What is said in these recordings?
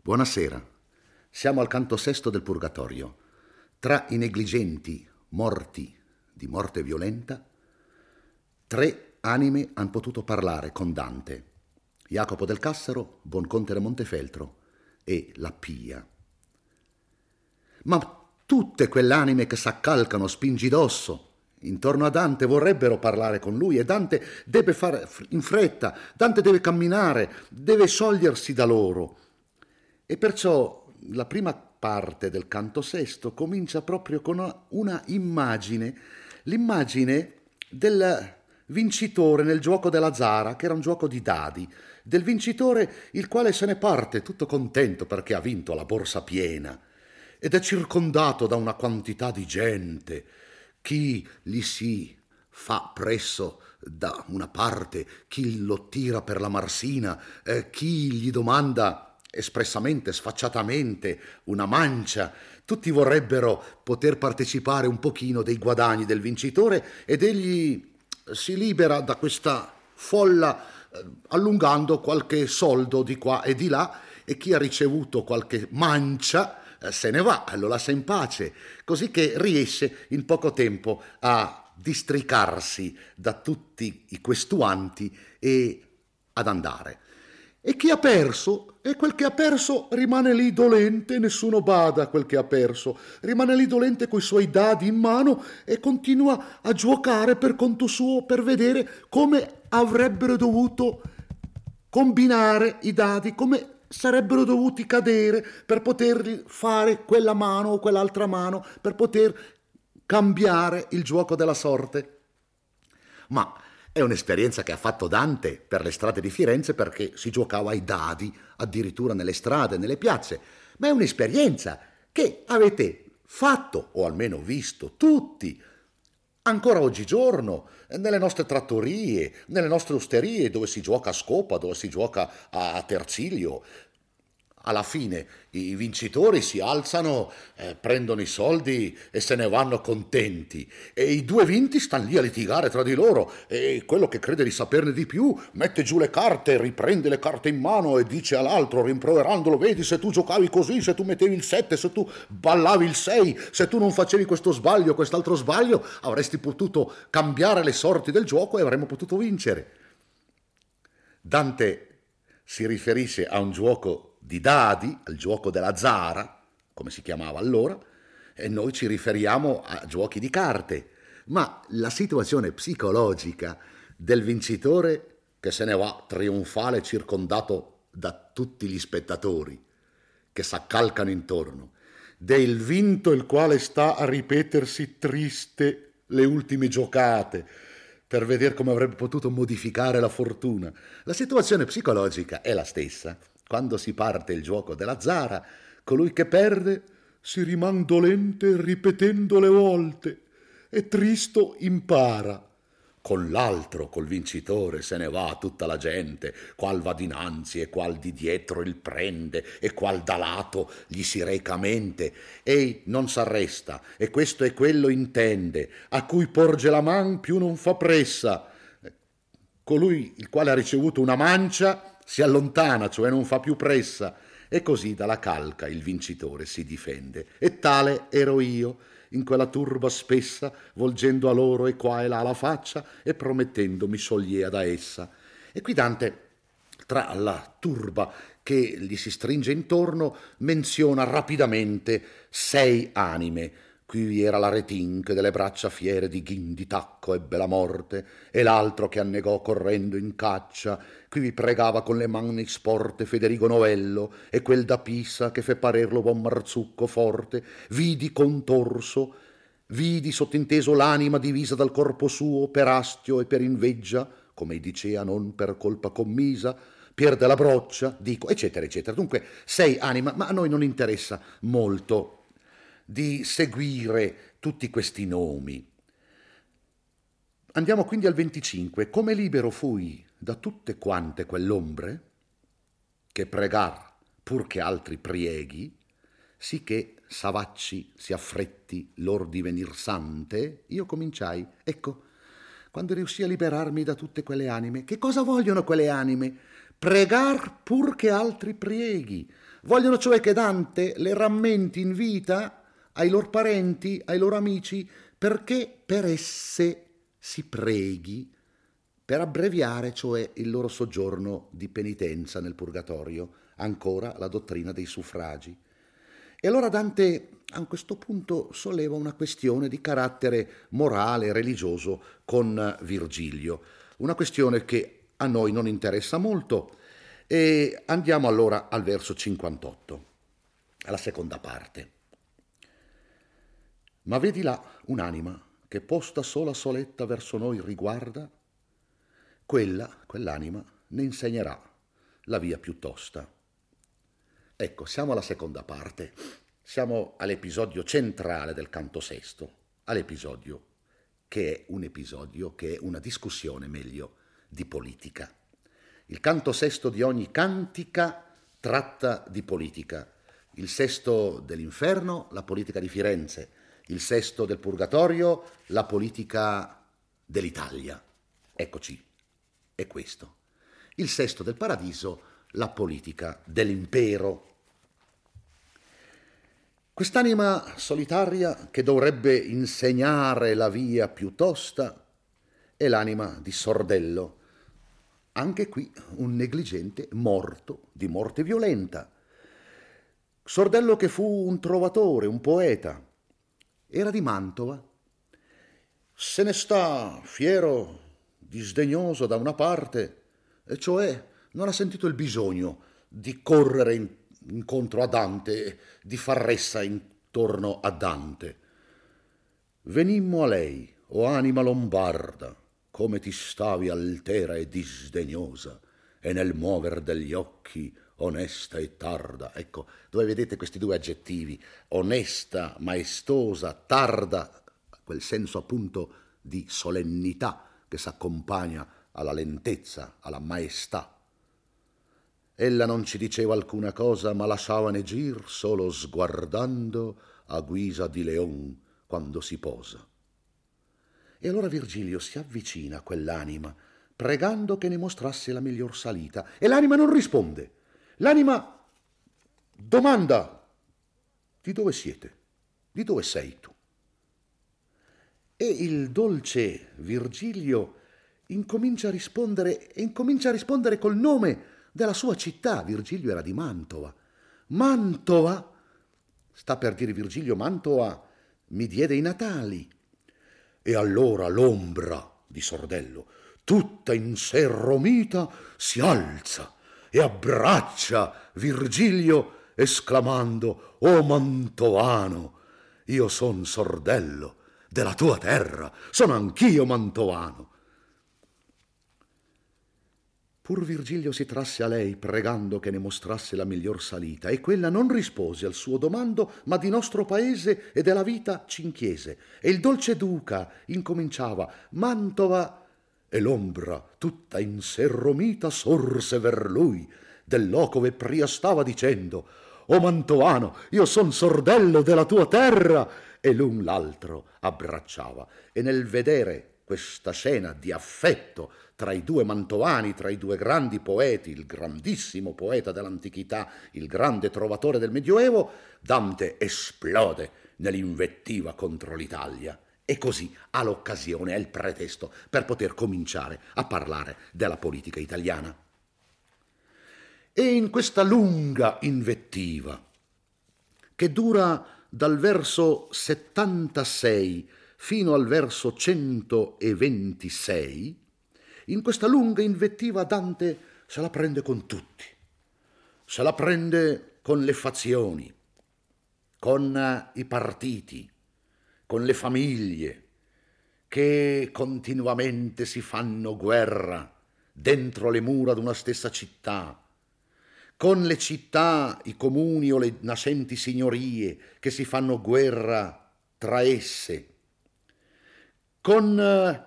Buonasera. Siamo al canto sesto del Purgatorio. Tra i negligenti morti di morte violenta, 3 anime hanno potuto parlare con Dante: Jacopo del Cassero, Bonconte da Montefeltro e la Pia. Ma tutte quell'anime che s'accalcano spingidosso intorno a Dante vorrebbero parlare con lui, e Dante deve fare in fretta, Dante deve camminare, deve sciogliersi da loro. E perciò la prima parte del canto sesto comincia proprio con una immagine, l'immagine del vincitore nel gioco della Zara, che era un gioco di dadi, del vincitore il quale se ne parte tutto contento perché ha vinto la borsa piena ed è circondato da una quantità di gente. Chi gli si fa presso da una parte, chi lo tira per la marsina, chi gli domanda espressamente, sfacciatamente, una mancia. Tutti vorrebbero poter partecipare un pochino dei guadagni del vincitore ed egli si libera da questa folla allungando qualche soldo di qua e di là, e chi ha ricevuto qualche mancia se ne va, lo lascia in pace, così che riesce in poco tempo a districarsi da tutti i questuanti e ad andare. E chi ha perso, e quel che ha perso rimane lì dolente, nessuno bada a quel che ha perso, rimane lì dolente coi suoi dadi in mano e continua a giocare per conto suo, per vedere come avrebbero dovuto combinare i dadi, come sarebbero dovuti cadere per poter fare quella mano o quell'altra mano, per poter cambiare il gioco della sorte. Ma è un'esperienza che ha fatto Dante per le strade di Firenze, perché si giocava ai dadi addirittura nelle strade, nelle piazze. Ma è un'esperienza che avete fatto, o almeno visto, tutti, ancora oggigiorno, nelle nostre trattorie, nelle nostre osterie, dove si gioca a scopa, dove si gioca a terzilio. Alla fine i vincitori si alzano, prendono i soldi e se ne vanno contenti, e i due vinti stanno lì a litigare tra di loro, e quello che crede di saperne di più mette giù le carte, riprende le carte in mano e dice all'altro, rimproverandolo: vedi, se tu giocavi così, se tu mettevi il 7, se tu ballavi il 6, se tu non facevi questo sbaglio, quest'altro sbaglio, avresti potuto cambiare le sorti del gioco e avremmo potuto vincere. Dante si riferisce a un gioco di dadi, al gioco della Zara, come si chiamava allora, e noi ci riferiamo a giochi di carte. Ma la situazione psicologica del vincitore che se ne va trionfale, circondato da tutti gli spettatori che s'accalcano intorno, del vinto il quale sta a ripetersi triste le ultime giocate per vedere come avrebbe potuto modificare la fortuna. La situazione psicologica è la stessa. Quando si parte il gioco della Zara, colui che perde si riman dolente ripetendo le volte, e tristo impara. Con l'altro, col vincitore, se ne va tutta la gente, qual va dinanzi e qual di dietro il prende, e qual da lato gli si reca a mente. Ei non s'arresta, e questo e quello intende, a cui porge la man più non fa pressa. Colui il quale ha ricevuto una mancia si allontana, cioè non fa più pressa, e così dalla calca il vincitore si difende. E tale ero io, in quella turba spessa, volgendo a loro e qua e là la faccia, e promettendo mi sciogliea da essa. E qui Dante, tra la turba che gli si stringe intorno, menziona rapidamente 6 anime. Qui vi era l'Aretin che delle braccia fiere di ghin di tacco ebbe la morte, e l'altro che annegò correndo in caccia. Qui vi pregava con le mani sporte Federigo Novello, e quel da Pisa che fe parer lo buon Marzucco forte. Vidi contorso, vidi sottinteso l'anima divisa dal corpo suo per astio e per inveggia, come dicea non per colpa commisa, Pier della Broccia, dico, eccetera, eccetera. Dunque 6 anime, ma a noi non interessa molto di seguire tutti questi nomi. Andiamo quindi al 25. Come libero fui da tutte quante quell'ombre, che pregar pur che altri prieghi, sì che savacci si affretti lor di venir sante, io cominciai, ecco, quando riuscì a liberarmi da tutte quelle anime. Che cosa vogliono quelle anime? pregar pur che altri prieghi. Vogliono cioè che Dante le rammenti in vita ai loro parenti, ai loro amici, perché per esse si preghi, per abbreviare cioè il loro soggiorno di penitenza nel purgatorio, ancora la dottrina dei suffragi. E allora Dante a questo punto solleva una questione di carattere morale, religioso con Virgilio, una questione che a noi non interessa molto. E andiamo allora al verso 58, alla seconda parte. Ma vedi là un'anima che posta sola soletta verso noi riguarda, quell'anima ne insegnerà la via più tosta. Ecco, siamo alla seconda parte, siamo all'episodio centrale del canto sesto, all'episodio che è una discussione meglio di politica. Il canto sesto di ogni cantica tratta di politica, il sesto dell'inferno, la politica di Firenze, il sesto del purgatorio, la politica dell'Italia. Eccoci, è questo. Il sesto del paradiso, la politica dell'impero. Quest'anima solitaria che dovrebbe insegnare la via più tosta è l'anima di Sordello, anche qui un negligente morto di morte violenta. Sordello che fu un trovatore, un poeta, era di Mantova, se ne sta fiero, disdegnoso da una parte, e cioè non ha sentito il bisogno di correre incontro a Dante, di far ressa intorno a Dante. Venimmo a lei, o anima lombarda, come ti stavi altera e disdegnosa, e nel muover degli occhi onesta e tarda. Ecco, dove vedete questi due aggettivi, onesta, maestosa, tarda, quel senso appunto di solennità che s'accompagna alla lentezza, alla maestà. Ella non ci diceva alcuna cosa, ma lasciavane gir solo sguardando a guisa di leon quando si posa. E allora Virgilio si avvicina a quell'anima, pregando che ne mostrasse la miglior salita, e l'anima non risponde. L'anima domanda: di dove siete? Di dove sei tu? E il dolce Virgilio incomincia a rispondere col nome della sua città. Virgilio era di Mantova. Mantova, sta per dire Virgilio, Mantova mi diede i natali. E allora l'ombra di Sordello, tutta in sé romita, si alza e abbraccia Virgilio esclamando: «O mantovano, io son Sordello della tua terra, sono anch'io mantovano». Pur Virgilio si trasse a lei pregando che ne mostrasse la miglior salita, e quella non rispose al suo domando, ma di nostro paese e della vita cinchiese. E il dolce duca incominciava: «Mantova», e l'ombra tutta in sé romita sorse ver lui, del locove pria stava dicendo: «O mantovano, io son Sordello della tua terra», e l'un l'altro abbracciava. E nel vedere questa scena di affetto tra i due mantovani, tra i due grandi poeti, il grandissimo poeta dell'antichità, il grande trovatore del Medioevo, Dante esplode nell'invettiva contro l'Italia. E così ha l'occasione, è il pretesto per poter cominciare a parlare della politica italiana. E in questa lunga invettiva, che dura dal verso 76 fino al verso 126, in questa lunga invettiva Dante se la prende con tutti, se la prende con le fazioni, con i partiti, con le famiglie che continuamente si fanno guerra dentro le mura d'una stessa città, con le città, i comuni o le nascenti signorie che si fanno guerra tra esse, con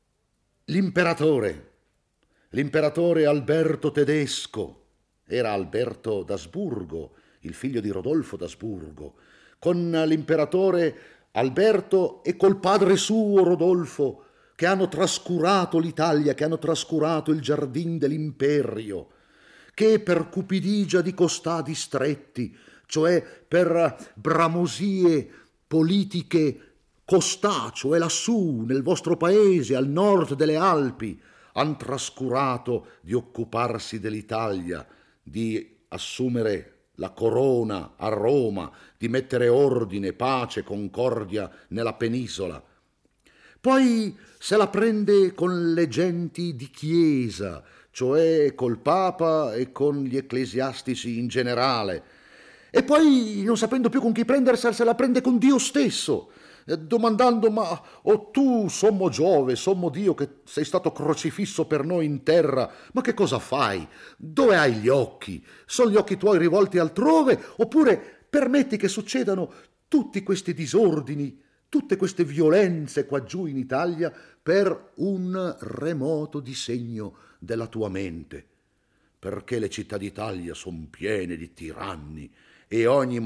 l'imperatore Alberto Tedesco, era Alberto d'Asburgo, il figlio di Rodolfo d'Asburgo, con l'imperatore Alberto e col padre suo Rodolfo, che hanno trascurato l'Italia, che hanno trascurato il giardin dell'imperio, che per cupidigia di costadi stretti, cioè per bramosie politiche costà, cioè lassù, nel vostro paese, al nord delle Alpi, han trascurato di occuparsi dell'Italia, di assumere la corona a Roma, di mettere ordine, pace, concordia nella penisola. Poi se la prende con le genti di chiesa, cioè col Papa e con gli ecclesiastici in generale. E poi, non sapendo più con chi prendersela, se la prende con Dio stesso, domandando: ma tu, sommo Giove, sommo Dio che sei stato crocifisso per noi in terra, ma che cosa fai? Dove hai gli occhi? Sono gli occhi tuoi rivolti altrove? Oppure permetti che succedano tutti questi disordini, tutte queste violenze qua giù in Italia per un remoto disegno della tua mente? Perché le città d'Italia sono piene di tiranni e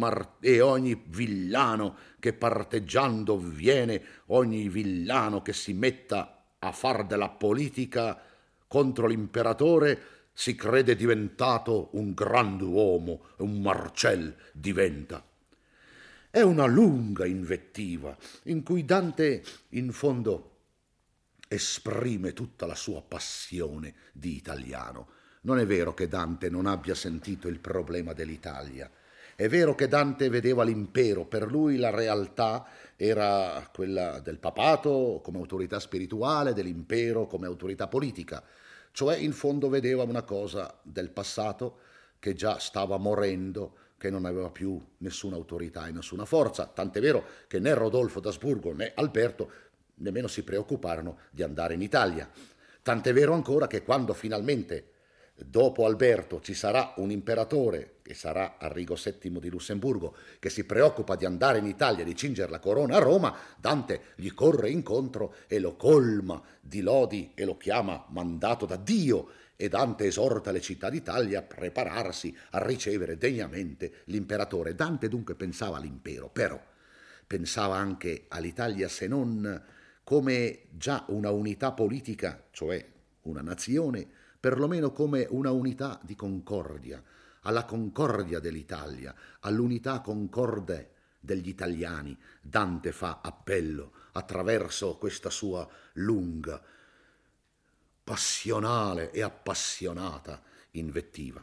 ogni villano che parteggiando viene, ogni villano che si metta a far della politica contro l'imperatore si crede diventato un grand'uomo, un Marcel diventa. È una lunga invettiva in cui Dante in fondo esprime tutta la sua passione di italiano. Non è vero che Dante non abbia sentito il problema dell'Italia. È vero che Dante vedeva l'impero, per lui la realtà era quella del papato come autorità spirituale, dell'impero come autorità politica, cioè in fondo vedeva una cosa del passato che già stava morendo, che non aveva più nessuna autorità e nessuna forza, tant'è vero che né Rodolfo d'Asburgo né Alberto nemmeno si preoccuparono di andare in Italia. Tant'è vero ancora che quando finalmente dopo Alberto ci sarà un imperatore, che sarà Arrigo VII di Lussemburgo, che si preoccupa di andare in Italia, di cingere la corona a Roma, Dante gli corre incontro e lo colma di lodi e lo chiama mandato da Dio, e Dante esorta le città d'Italia a prepararsi a ricevere degnamente l'imperatore. Dante dunque pensava all'impero, però pensava anche all'Italia se non come già una unità politica, cioè una nazione, perlomeno come una unità di concordia, alla concordia dell'Italia, all'unità concorde degli italiani. Dante fa appello attraverso questa sua lunga, passionale e appassionata invettiva.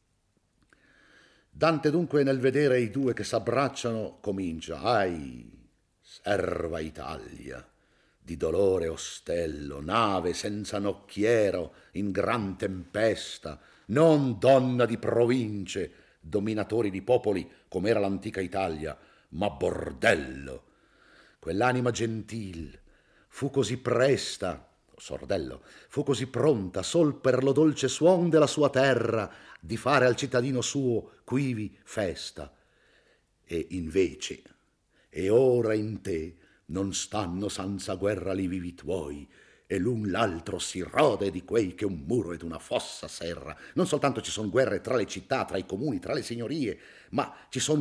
Dante dunque nel vedere i due che s'abbracciano comincia: «Ahi, serva Italia, di dolore ostello, nave senza nocchiero in gran tempesta, non donna di province, dominatori di popoli come era l'antica Italia, ma bordello. Quell'anima gentil fu così presta, sordello, fu così pronta sol per lo dolce suon della sua terra di fare al cittadino suo quivi festa. E invece, e ora in te non stanno senza guerra li vivi tuoi, e l'un l'altro si rode di quei che un muro ed una fossa serra. Non soltanto ci sono guerre tra le città, tra i comuni, tra le signorie, ma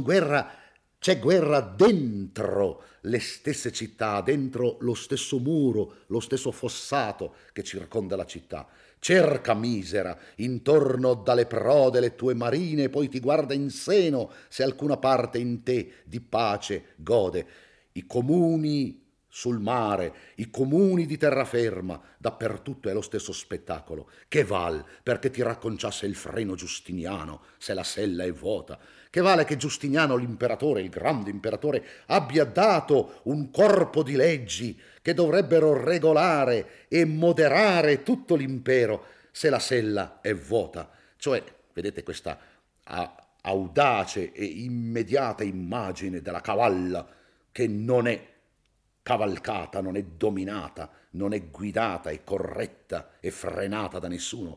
c'è guerra dentro le stesse città, dentro lo stesso muro, lo stesso fossato che circonda la città. Cerca, misera, intorno dalle prode le tue marine, poi ti guarda in seno se alcuna parte in te di pace gode. I comuni sul mare, i comuni di terraferma, dappertutto è lo stesso spettacolo. Che val perché ti racconciasse il freno Giustiniano se la sella è vuota? Che vale che Giustiniano, l'imperatore, il grande imperatore, abbia dato un corpo di leggi che dovrebbero regolare e moderare tutto l'impero se la sella è vuota? Cioè, vedete questa audace e immediata immagine della cavalla che non è cavalcata, non è dominata, non è guidata e corretta e frenata da nessuno.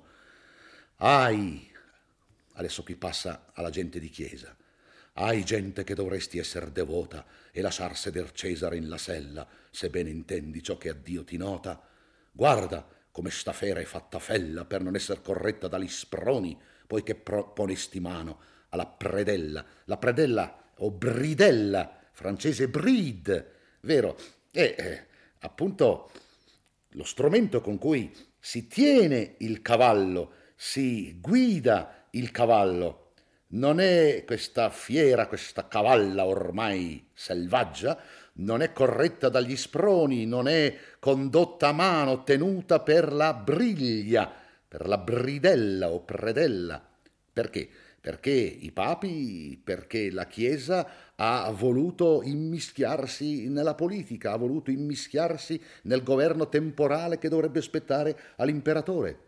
Ahi, adesso qui passa alla gente di chiesa, ahi gente che dovresti essere devota e lasciar seder Cesare in la sella, se bene intendi ciò che a Dio ti nota. Guarda come sta fera è fatta fella per non essere corretta dagli sproni, poiché ponesti mano alla predella, la predella o bridella, francese bride, vero? Appunto lo strumento con cui si tiene il cavallo, si guida il cavallo. Non è questa fiera, questa cavalla ormai selvaggia, non è corretta dagli sproni, non è condotta a mano, tenuta per la briglia, per la bridella o predella. Perché? Perché i papi, perché la Chiesa ha voluto immischiarsi nella politica, ha voluto immischiarsi nel governo temporale che dovrebbe spettare all'imperatore.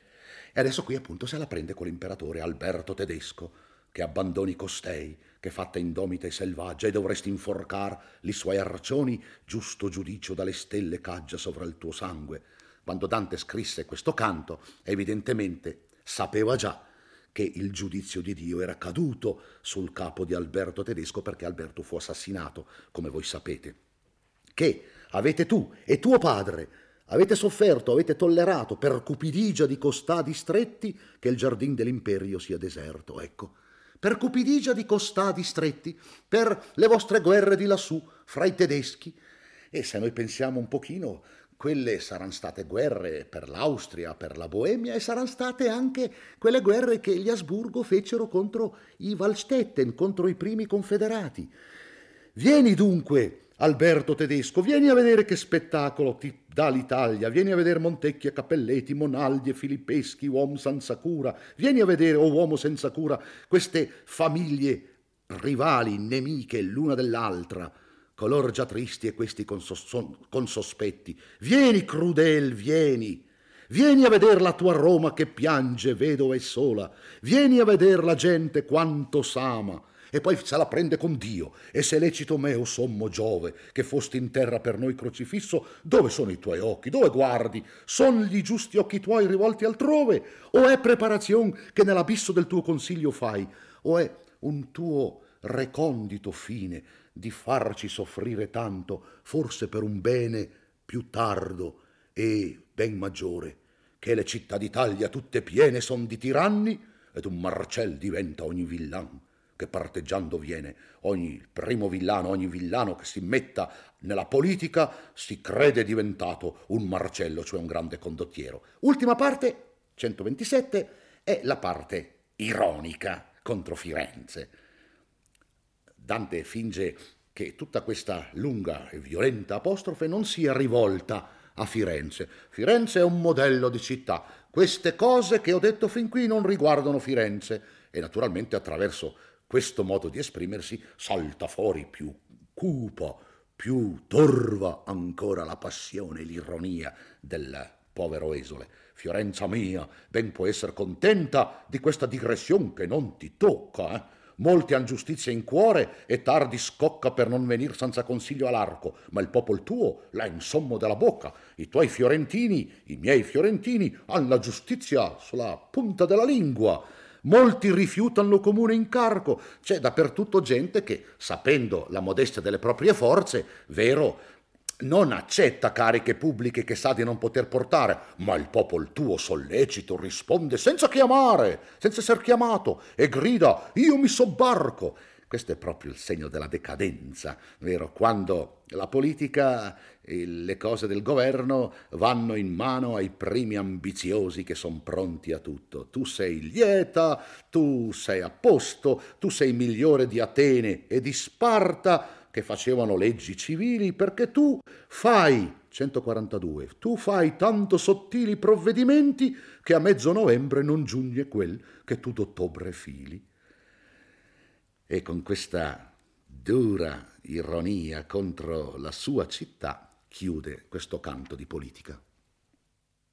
E adesso qui appunto se la prende con l'imperatore Alberto Tedesco, che abbandoni costei, che fatta indomita e selvaggia, e dovresti inforcar li suoi arcioni, giusto giudicio dalle stelle caggia sovra il tuo sangue. Quando Dante scrisse questo canto, evidentemente sapeva già che il giudizio di Dio era caduto sul capo di Alberto Tedesco, perché Alberto fu assassinato, come voi sapete. Che avete tu e tuo padre avete sofferto, avete tollerato per cupidigia di costadi stretti che il giardin dell'imperio sia deserto, ecco. Per cupidigia di costadi stretti, per le vostre guerre di lassù, fra i tedeschi. E se noi pensiamo un pochino, quelle saranno state guerre per l'Austria, per la Boemia, e saranno state anche quelle guerre che gli Asburgo fecero contro i Wallstetten, contro i primi confederati. Vieni dunque, Alberto Tedesco, vieni a vedere che spettacolo ti dà l'Italia, vieni a vedere Montecchi e Cappelletti, Monaldi e Filippeschi, uomo senza cura, vieni a vedere, o uomo senza cura, queste famiglie rivali, nemiche l'una dell'altra, color già tristi e questi con sospetti. Vieni, Crudel, vieni! Vieni a veder la tua Roma che piange, vedova e sola. Vieni a veder la gente quanto s'ama. E poi se la prende con Dio. E se lecito me, o sommo Giove, che fosti in terra per noi crocifisso, dove sono i tuoi occhi? Dove guardi? Son gli giusti occhi tuoi rivolti altrove? O è preparazione che nell'abisso del tuo consiglio fai? O è un tuo recondito fine di farci soffrire tanto, forse per un bene più tardo e ben maggiore, che le città d'Italia tutte piene son di tiranni ed un Marcel diventa ogni villan che parteggiando viene. Ogni primo villano, ogni villano che si metta nella politica si crede diventato un Marcello, cioè un grande condottiero. Ultima parte, 127, è la parte ironica contro Firenze. Dante finge che tutta questa lunga e violenta apostrofe non sia rivolta a Firenze. Firenze è un modello di città. Queste cose che ho detto fin qui non riguardano Firenze. E naturalmente attraverso questo modo di esprimersi salta fuori più cupa, più torva ancora la passione e l'ironia del povero esule. Fiorenza mia, ben puoi essere contenta di questa digressione che non ti tocca, eh? Molti han giustizia in cuore e tardi scocca per non venir senza consiglio all'arco, ma il popol tuo l'ha in sommo della bocca. I tuoi fiorentini, i miei fiorentini, han la giustizia sulla punta della lingua. Molti rifiutano lo comune incarico. C'è dappertutto gente che, sapendo la modestia delle proprie forze, vero, non accetta cariche pubbliche che sa di non poter portare, ma il popol tuo sollecito risponde senza chiamare, senza essere chiamato, e grida: io mi sobbarco. Questo è proprio il segno della decadenza, vero? Quando la politica e le cose del governo vanno in mano ai primi ambiziosi che sono pronti a tutto. Tu sei lieta, tu sei a posto, tu sei migliore di Atene e di Sparta, che facevano leggi civili, perché tu fai, 142, tu fai tanto sottili provvedimenti che a mezzo novembre non giunge quel che tu d'ottobre fili. E con questa dura ironia contro la sua città chiude questo canto di politica.